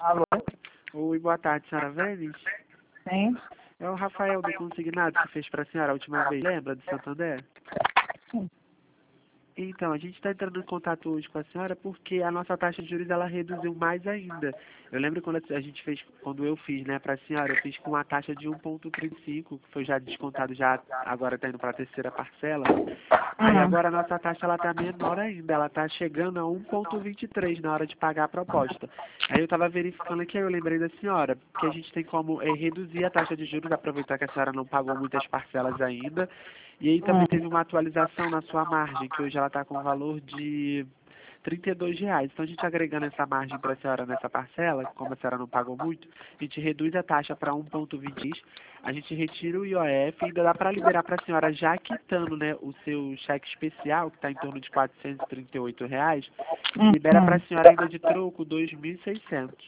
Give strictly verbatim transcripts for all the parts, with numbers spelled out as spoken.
Alô? Oi, boa tarde, senhora Vênis. Sim? É o Rafael do Consignado que fez para a senhora a última vez, lembra, do Santander? Sim. Então, a gente está entrando em contato hoje com a senhora porque a nossa taxa de juros ela reduziu mais ainda. Eu lembro quando a gente fez, quando eu fiz, né, para a senhora, eu fiz com uma taxa de um vírgula trinta e cinco, que foi já descontado, já agora está indo para a terceira parcela. Aí Uhum. agora a nossa taxa ela está menor ainda, ela está chegando a um vírgula vinte e três na hora de pagar a proposta. Aí eu estava verificando aqui, aí eu lembrei da senhora, que a gente tem como é, reduzir a taxa de juros, aproveitar que a senhora não pagou muitas parcelas ainda. E aí também teve uma atualização na sua margem, que hoje ela está com o valor de trinta e dois reais. Então a gente agregando essa margem para a senhora nessa parcela, como a senhora não pagou muito, a gente reduz a taxa para um vírgula vinte, a gente retira o I O F e ainda dá para liberar para a senhora, já quitando, né, o seu cheque especial, que está em torno de quatrocentos e trinta e oito reais, libera para a senhora ainda de troco dois mil e seiscentos.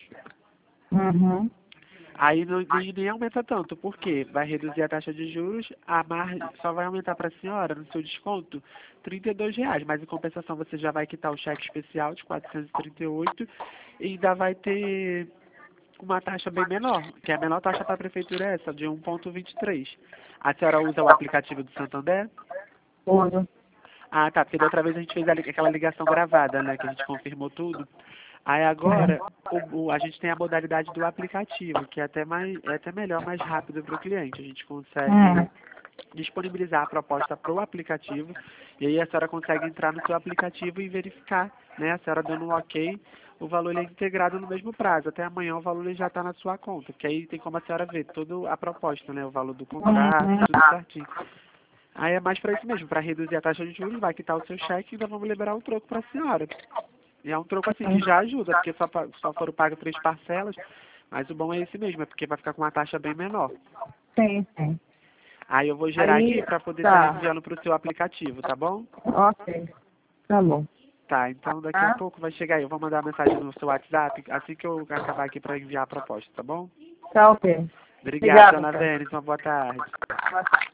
Uhum. Aí não, nem, nem aumenta tanto, porque vai reduzir a taxa de juros, a margem só vai aumentar para a senhora, no seu desconto, trinta e dois reais, mas em compensação você já vai quitar o cheque especial de quatrocentos e trinta e oito e ainda vai ter uma taxa bem menor, que a menor taxa para a prefeitura é essa, de um vírgula vinte e três. A senhora usa o aplicativo do Santander? Tudo. Ah, tá, porque da outra vez a gente fez a li- aquela ligação gravada, né, que a gente confirmou tudo. Aí agora o, o- a gente tem a modalidade do aplicativo, que é até, mais, é até melhor, mais rápido para o cliente. A gente consegue Uhum. disponibilizar a proposta para o aplicativo e aí a senhora consegue entrar no seu aplicativo e verificar, né, a senhora dando um ok, o valor ele é integrado no mesmo prazo. Até amanhã o valor ele já está na sua conta, que aí tem como a senhora ver toda a proposta, né, o valor do contrato, Uhum. tudo certinho. Aí é mais para isso mesmo, para reduzir a taxa de juros, vai quitar o seu cheque e ainda vamos liberar o troco para a senhora. E é um troco assim que já ajuda, porque só, pa- só foram pagas três parcelas, mas o bom é esse mesmo, é porque vai ficar com uma taxa bem menor. Sim, sim. Aí eu vou gerar aqui Aí, para poder estar tá. enviando para o seu aplicativo, tá bom? Ok. Tá bom. Tá, então daqui a Tá? pouco vai chegar aí. Eu vou mandar uma mensagem no seu WhatsApp assim que eu acabar aqui para enviar a proposta, tá bom? Tá ok. Obrigado, Obrigada, dona então. Vênis. Uma boa tarde. Boa tarde.